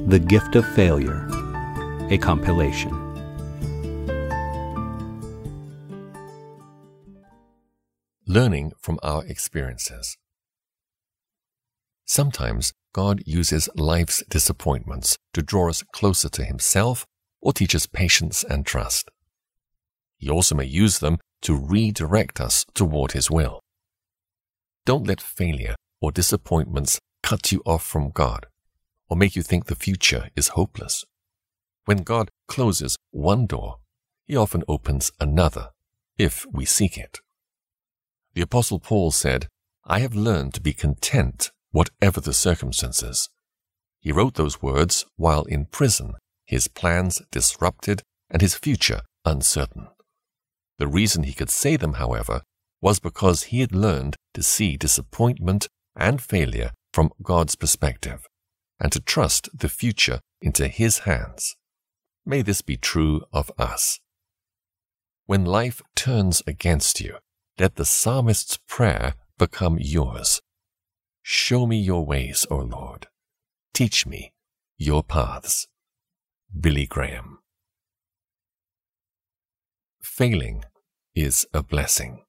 The Gift of Failure, a compilation. Learning from our experiences. Sometimes God uses life's disappointments to draw us closer to Himself or teach us patience and trust. He also may use them to redirect us toward His will. Don't let failure or disappointments cut you off from God or make you think the future is hopeless. When God closes one door, He often opens another, if we seek it. The Apostle Paul said, "I have learned to be content whatever the circumstances." He wrote those words while in prison, his plans disrupted and his future uncertain. The reason he could say them, however, was because he had learned to see disappointment and failure from God's perspective, and to trust the future into His hands. May this be true of us. When life turns against you, let the psalmist's prayer become yours. Show me your ways, O Lord. Teach me your paths. Billy Graham. Failing is a blessing.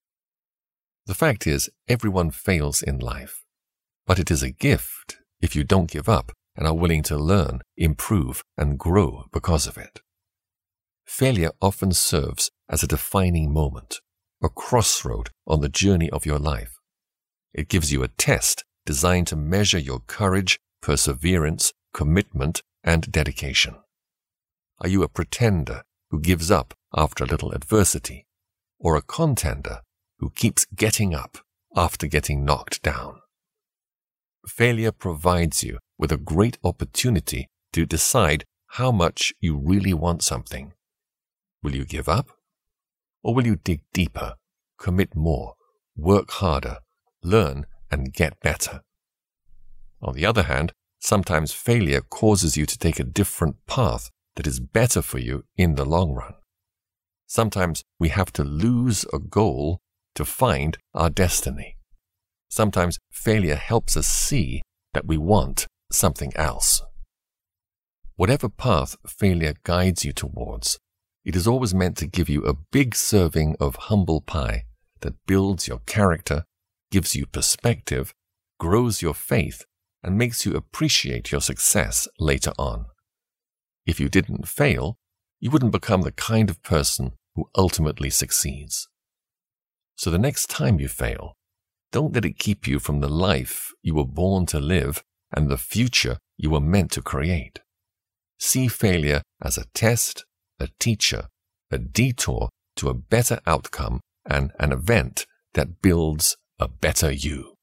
The fact is, everyone fails in life, but it is a gift if you don't give up and are willing to learn, improve, and grow because of it. Failure often serves as a defining moment, a crossroad on the journey of your life. It gives you a test designed to measure your courage, perseverance, commitment, and dedication. Are you a pretender who gives up after a little adversity, or a contender who keeps getting up after getting knocked down? Failure provides you with a great opportunity to decide how much you really want something. Will you give up? Or will you dig deeper, commit more, work harder, learn, and get better? On the other hand, sometimes failure causes you to take a different path that is better for you in the long run. Sometimes we have to lose a goal to find our destiny. Sometimes failure helps us see that we want something else. Whatever path failure guides you towards, it is always meant to give you a big serving of humble pie that builds your character, gives you perspective, grows your faith, and makes you appreciate your success later on. If you didn't fail, you wouldn't become the kind of person who ultimately succeeds. So the next time you fail, don't let it keep you from the life you were born to live and the future you were meant to create. See failure as a test, a teacher, a detour to a better outcome, and an event that builds a better you.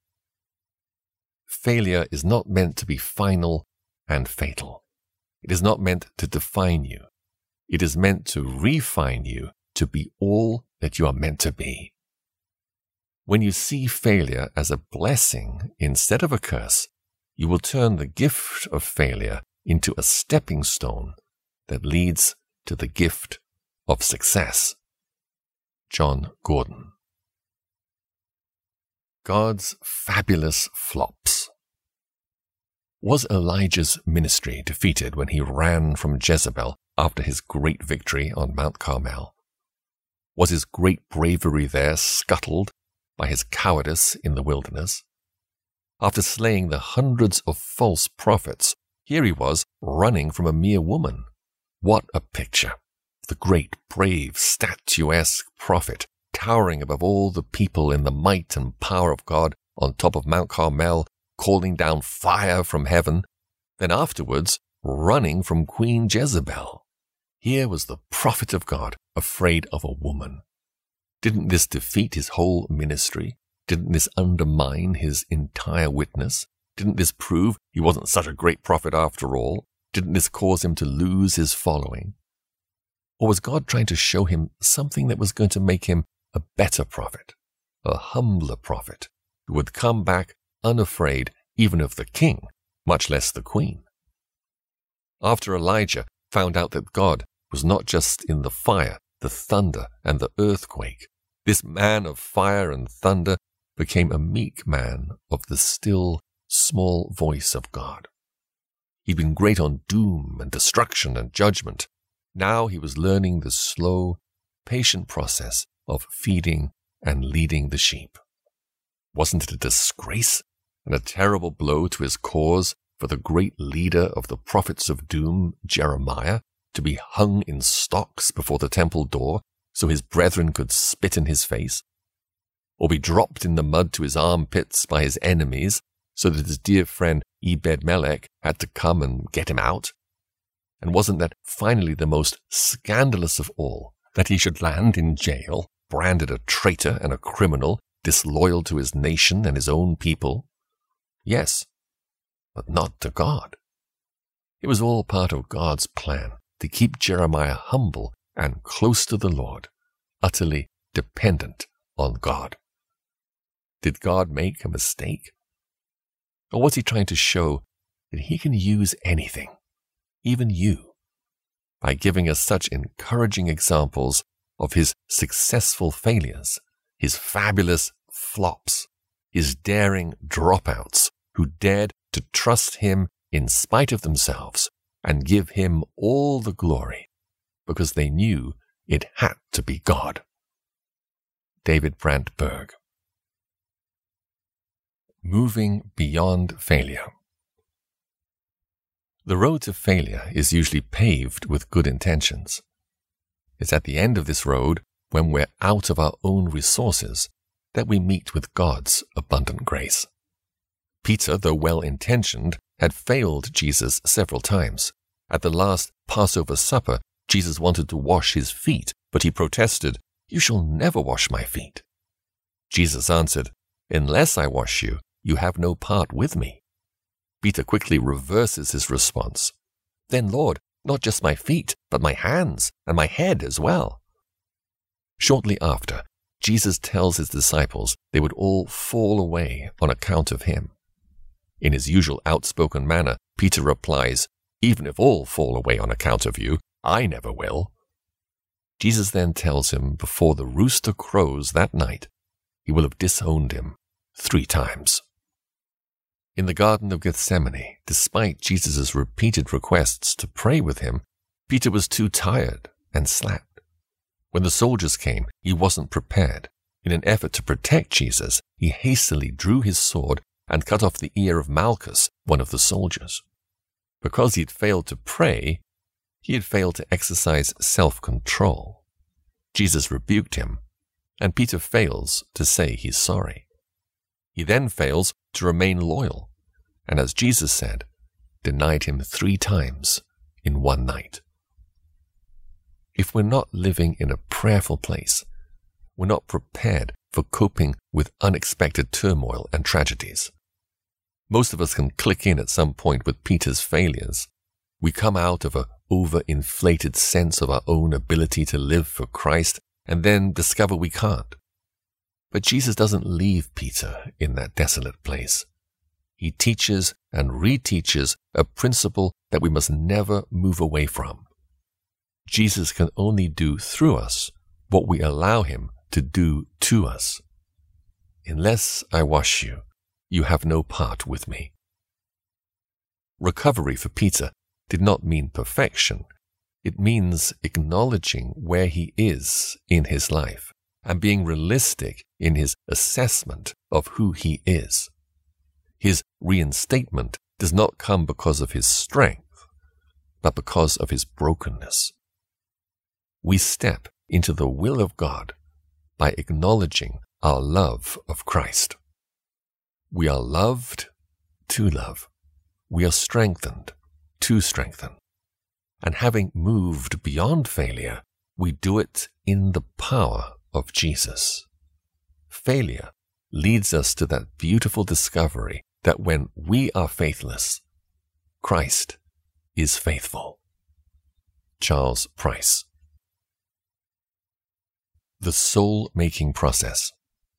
Failure is not meant to be final and fatal. It is not meant to define you. It is meant to refine you to be all that you are meant to be. When you see failure as a blessing instead of a curse, you will turn the gift of failure into a stepping stone that leads to the gift of success. John Gordon. God's fabulous flops. Was Elijah's ministry defeated when he ran from Jezebel after his great victory on Mount Carmel? Was his great bravery there scuttled by his cowardice in the wilderness? After slaying the hundreds of false prophets, here he was running from a mere woman. What a picture! The great, brave, statuesque prophet, towering above all the people in the might and power of God on top of Mount Carmel, calling down fire from heaven, then afterwards running from Queen Jezebel. Here was the prophet of God afraid of a woman. Didn't this defeat his whole ministry? Didn't this undermine his entire witness? Didn't this prove he wasn't such a great prophet after all? Didn't this cause him to lose his following? Or was God trying to show him something that was going to make him a better prophet, a humbler prophet, who would come back unafraid even of the king, much less the queen? After Elijah found out that God was not just in the fire, the thunder, and the earthquake, this man of fire and thunder became a meek man of the still, small voice of God. He'd been great on doom and destruction and judgment. Now he was learning the slow, patient process of feeding and leading the sheep. Wasn't it a disgrace and a terrible blow to his cause for the great leader of the prophets of doom, Jeremiah, to be hung in stocks before the temple door so his brethren could spit in his face? Or be dropped in the mud to his armpits by his enemies so that his dear friend Ebed-Melech had to come and get him out? And wasn't that finally the most scandalous of all, that he should land in jail, branded a traitor and a criminal, disloyal to his nation and his own people? Yes, but not to God. It was all part of God's plan to keep Jeremiah humble and close to the Lord, utterly dependent on God. Did God make a mistake? Or was he trying to show that he can use anything, even you, by giving us such encouraging examples of his successful failures, his fabulous flops, his daring dropouts, who dared to trust him in spite of themselves and give him all the glory because they knew it had to be God. David Brandt Berg. Moving beyond failure. The road to failure is usually paved with good intentions. It's at the end of this road, when we're out of our own resources, that we meet with God's abundant grace. Peter, though well-intentioned, had failed Jesus several times. At the last Passover supper, Jesus wanted to wash his feet, but he protested, "You shall never wash my feet." Jesus answered, "Unless I wash you, you have no part with me." Peter quickly reverses his response. "Then, Lord, not just my feet, but my hands and my head as well." Shortly after, Jesus tells his disciples they would all fall away on account of him. In his usual outspoken manner, Peter replies, "Even if all fall away on account of you, I never will." Jesus then tells him before the rooster crows that night, he will have disowned him 3 times. In the Garden of Gethsemane, despite Jesus' repeated requests to pray with him, Peter was too tired and slept. When the soldiers came, he wasn't prepared. In an effort to protect Jesus, he hastily drew his sword and cut off the ear of Malchus, one of the soldiers. Because he had failed to pray, he had failed to exercise self-control. Jesus rebuked him, and Peter fails to say he's sorry. He then fails to remain loyal, and as Jesus said, denied him 3 times in one night. If we're not living in a prayerful place, we're not prepared for coping with unexpected turmoil and tragedies. Most of us can click in at some point with Peter's failures. We come out of an overinflated sense of our own ability to live for Christ and then discover we can't. But Jesus doesn't leave Peter in that desolate place. He teaches and reteaches a principle that we must never move away from. Jesus can only do through us what we allow him to do to us. Unless I wash you, you have no part with me. Recovery for Peter did not mean perfection. It means acknowledging where he is in his life and being realistic in his assessment of who he is. His reinstatement does not come because of his strength, but because of his brokenness. We step into the will of God by acknowledging our love of Christ. We are loved to love. We are strengthened to strengthen. And having moved beyond failure, we do it in the power of Jesus. Failure leads us to that beautiful discovery that when we are faithless, Christ is faithful. Charles Price. The soul-making process.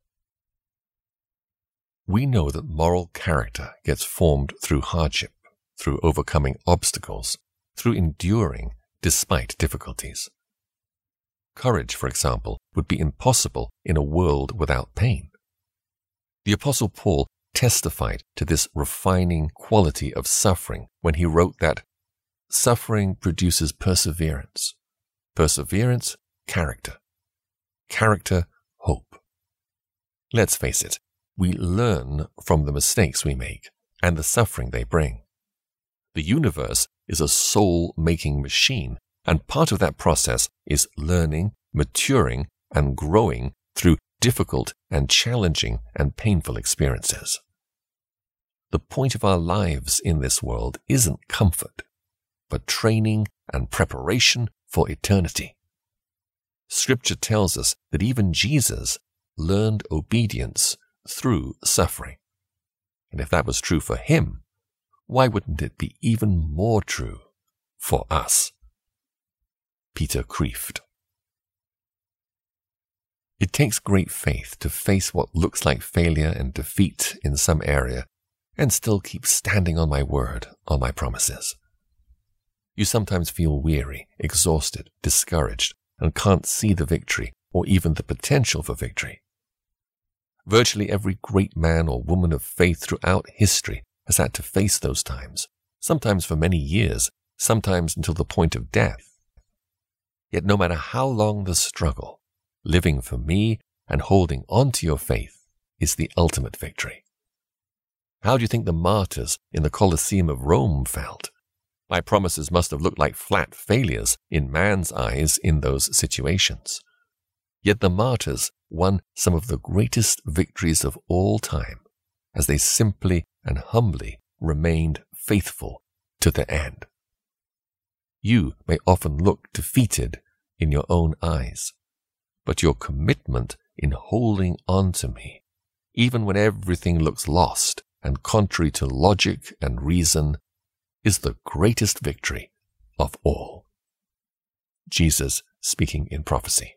We know that moral character gets formed through hardship, through overcoming obstacles, through enduring despite difficulties. Courage, for example, would be impossible in a world without pain. The Apostle Paul testified to this refining quality of suffering when he wrote that suffering produces perseverance, perseverance, character, character, hope. Let's face it, we learn from the mistakes we make and the suffering they bring. The universe is a soul-making machine, and part of that process is learning, maturing, and growing through difficult and challenging and painful experiences. The point of our lives in this world isn't comfort, but training and preparation for eternity. Scripture tells us that even Jesus learned obedience through suffering. And if that was true for him, why wouldn't it be even more true for us? Peter Kreeft. It takes great faith to face what looks like failure and defeat in some area and still keep standing on my word, on my promises. You sometimes feel weary, exhausted, discouraged, and can't see the victory or even the potential for victory. Virtually every great man or woman of faith throughout history has had to face those times, sometimes for many years, sometimes until the point of death. Yet no matter how long the struggle, living for me and holding on to your faith is the ultimate victory. How do you think the martyrs in the Colosseum of Rome felt? My promises must have looked like flat failures in man's eyes in those situations. Yet the martyrs won some of the greatest victories of all time as they simply and humbly remained faithful to the end. You may often look defeated in your own eyes, but your commitment in holding on to me, even when everything looks lost and contrary to logic and reason, is the greatest victory of all. Jesus speaking in prophecy.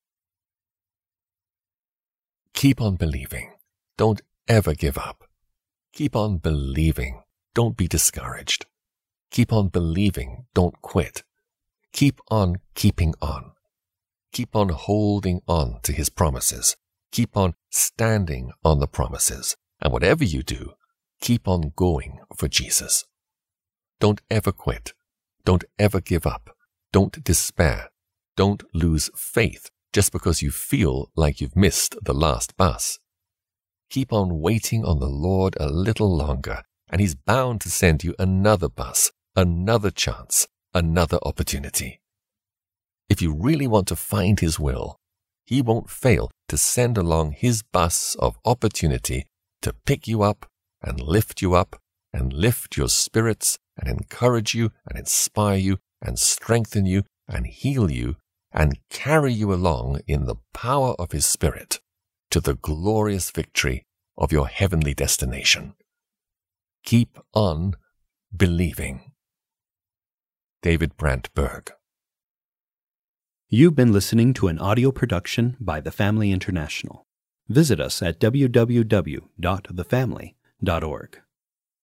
Keep on believing. Don't ever give up. Keep on believing. Don't be discouraged. Keep on believing. Don't quit. Keep on keeping on. Keep on holding on to his promises. Keep on standing on the promises. And whatever you do, keep on going for Jesus. Don't ever quit. Don't ever give up. Don't despair. Don't lose faith just because you feel like you've missed the last bus. Keep on waiting on the Lord a little longer, and he's bound to send you another bus, another chance, another opportunity. If you really want to find his will, he won't fail to send along his bus of opportunity to pick you up and lift you up and lift your spirits and encourage you and inspire you and strengthen you and heal you and carry you along in the power of his Spirit to the glorious victory of your heavenly destination. Keep on believing. David Brandt Berg. You've been listening to an audio production by The Family International. Visit us at www.thefamily.org.